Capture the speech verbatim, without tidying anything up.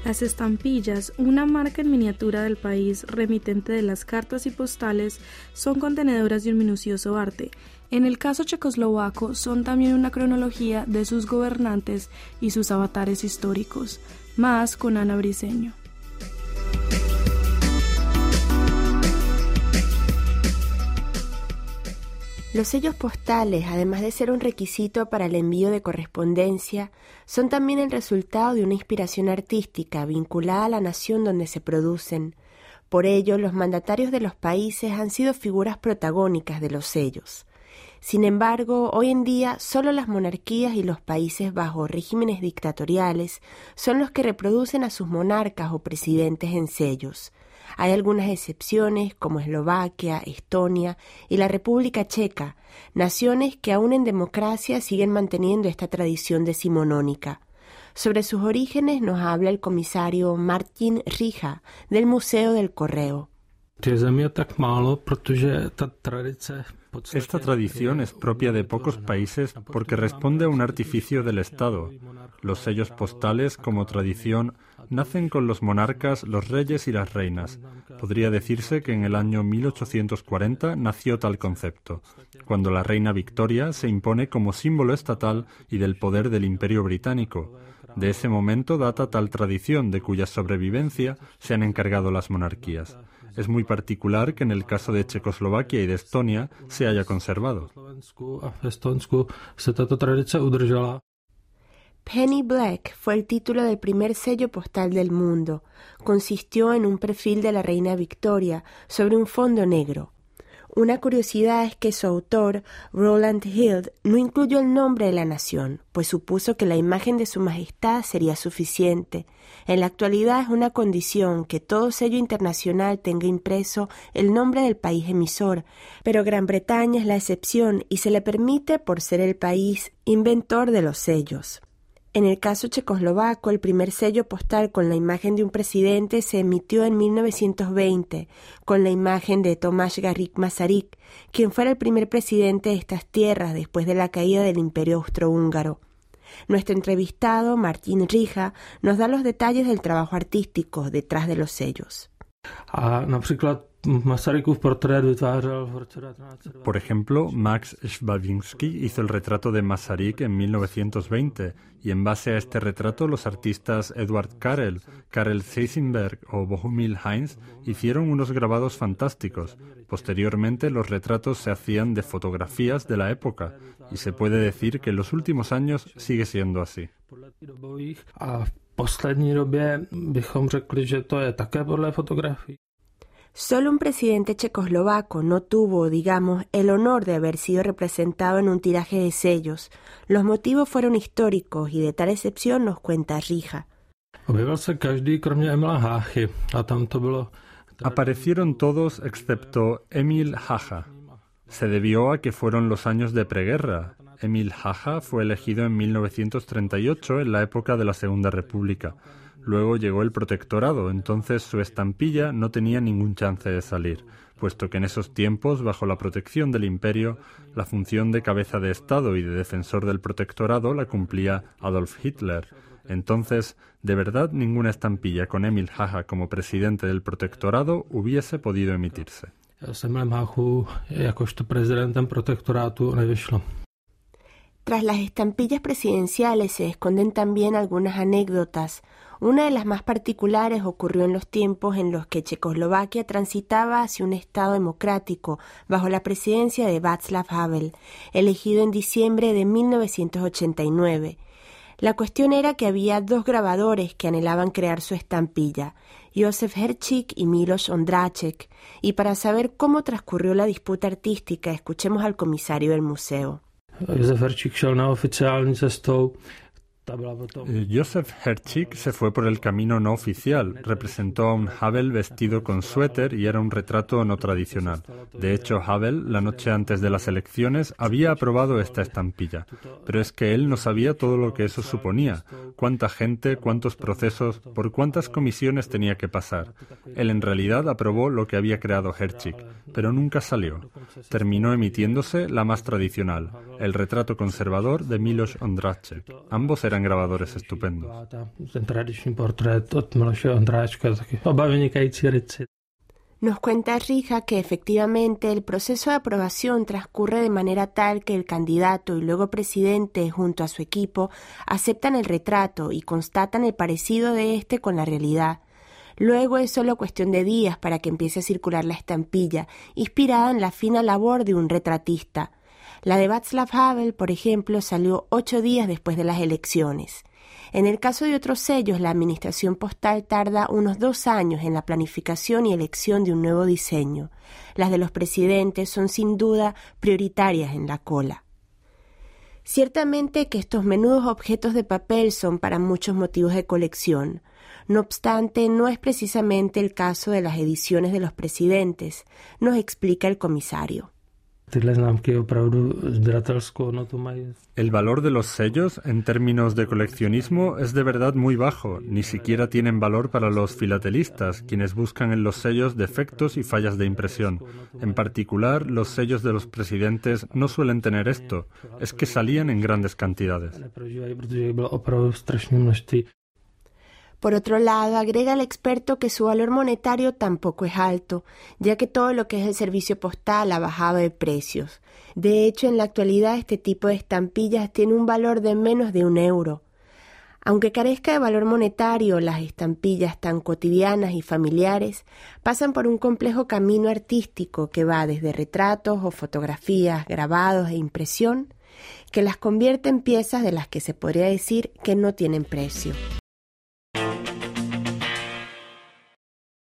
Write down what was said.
Las estampillas, una marca en miniatura del país remitente de las cartas y postales, son contenedoras de un minucioso arte. En el caso checoslovaco, son también una cronología de sus gobernantes y sus avatares históricos. Más con Ana Briceño. Los sellos postales, además de ser un requisito para el envío de correspondencia, son también el resultado de una inspiración artística vinculada a la nación donde se producen. Por ello, los mandatarios de los países han sido figuras protagónicas de los sellos. Sin embargo, hoy en día solo las monarquías y los países bajo regímenes dictatoriales son los que reproducen a sus monarcas o presidentes en sellos. Hay algunas excepciones como Eslovaquia, Estonia y la República Checa, naciones que aún en democracia siguen manteniendo esta tradición decimonónica. Sobre sus orígenes nos habla el comisario Martin Richa del Museo del Correo. Esta tradición es propia de pocos países porque responde a un artificio del Estado. Los sellos postales, como tradición, nacen con los monarcas, los reyes y las reinas. Podría decirse que en el año mil ochocientos cuarenta nació tal concepto, cuando la reina Victoria se impone como símbolo estatal y del poder del Imperio Británico. De ese momento data tal tradición de cuya sobrevivencia se han encargado las monarquías. Es muy particular que en el caso de Checoslovaquia y de Estonia se haya conservado. Penny Black fue el título del primer sello postal del mundo. Consistió en un perfil de la reina Victoria sobre un fondo negro. Una curiosidad es que su autor, Roland Hild, no incluyó el nombre de la nación, pues supuso que la imagen de su majestad sería suficiente. En la actualidad es una condición que todo sello internacional tenga impreso el nombre del país emisor, pero Gran Bretaña es la excepción y se le permite por ser el país inventor de los sellos. En el caso checoslovaco, el primer sello postal con la imagen de un presidente se emitió en mil novecientos veinte, con la imagen de Tomáš Garrigue Masaryk, quien fuera el primer presidente de estas tierras después de la caída del Imperio Austrohúngaro. Nuestro entrevistado, Martin Richa, nos da los detalles del trabajo artístico detrás de los sellos. Por ejemplo, Max Schwabinski hizo el retrato de Masaryk en mil novecientos veinte y en base a este retrato los artistas Eduard Karel, Karel Seisenberg o Bohumil Heinz hicieron unos grabados fantásticos. Posteriormente los retratos se hacían de fotografías de la época y se puede decir que en los últimos años sigue siendo así. Solo un presidente checoslovaco no tuvo, digamos, el honor de haber sido representado en un tiraje de sellos. Los motivos fueron históricos y de tal excepción nos cuenta Richa. Aparecieron todos excepto Emil Hácha. Se debió a que fueron los años de preguerra. Emil Hácha fue elegido en mil novecientos treinta y ocho, en la época de la Segunda República. Luego llegó el protectorado, entonces su estampilla no tenía ningún chance de salir, puesto que en esos tiempos, bajo la protección del imperio, la función de cabeza de Estado y de defensor del protectorado la cumplía Adolf Hitler. Entonces, de verdad, ninguna estampilla con Emil Hácha como presidente del protectorado hubiese podido emitirse. Tras las estampillas presidenciales se esconden también algunas anécdotas. Una de las más particulares ocurrió en los tiempos en los que Checoslovaquia transitaba hacia un Estado democrático bajo la presidencia de Václav Havel, elegido en diciembre de mil novecientos ochenta y nueve. La cuestión era que había dos grabadores que anhelaban crear su estampilla, Josef Herčík y Miloš Ondráček, y para saber cómo transcurrió la disputa artística, escuchemos al comisario del museo. Josef Herčík šel neoficiální cestou. Josef Herčík se fue por el camino no oficial, representó a un Havel vestido con suéter y era un retrato no tradicional. De hecho, Havel, la noche antes de las elecciones, había aprobado esta estampilla, pero es que él no sabía todo lo que eso suponía, cuánta gente, cuántos procesos, por cuántas comisiones tenía que pasar. Él en realidad aprobó lo que había creado Herčík, pero nunca salió. Terminó emitiéndose la más tradicional, el retrato conservador de Miloš Ondráček. Ambos eran eran grabadores estupendos. Nos cuenta Rija que efectivamente el proceso de aprobación transcurre de manera tal que el candidato y luego presidente junto a su equipo aceptan el retrato y constatan el parecido de este con la realidad. Luego es solo cuestión de días para que empiece a circular la estampilla, inspirada en la fina labor de un retratista. La de Václav Havel, por ejemplo, salió ocho días después de las elecciones. En el caso de otros sellos, la administración postal tarda unos dos años en la planificación y elección de un nuevo diseño. Las de los presidentes son sin duda prioritarias en la cola. Ciertamente que estos menudos objetos de papel son para muchos motivos de colección. No obstante, no es precisamente el caso de las ediciones de los presidentes, nos explica el comisario. El valor de los sellos, en términos de coleccionismo, es de verdad muy bajo. Ni siquiera tienen valor para los filatelistas, quienes buscan en los sellos defectos y fallas de impresión. En particular, los sellos de los presidentes no suelen tener esto. Es que salían en grandes cantidades. Por otro lado, agrega el experto que su valor monetario tampoco es alto, ya que todo lo que es el servicio postal ha bajado de precios. De hecho, en la actualidad este tipo de estampillas tiene un valor de menos de un euro. Aunque carezca de valor monetario, las estampillas tan cotidianas y familiares pasan por un complejo camino artístico que va desde retratos o fotografías, grabados e impresión, que las convierte en piezas de las que se podría decir que no tienen precio.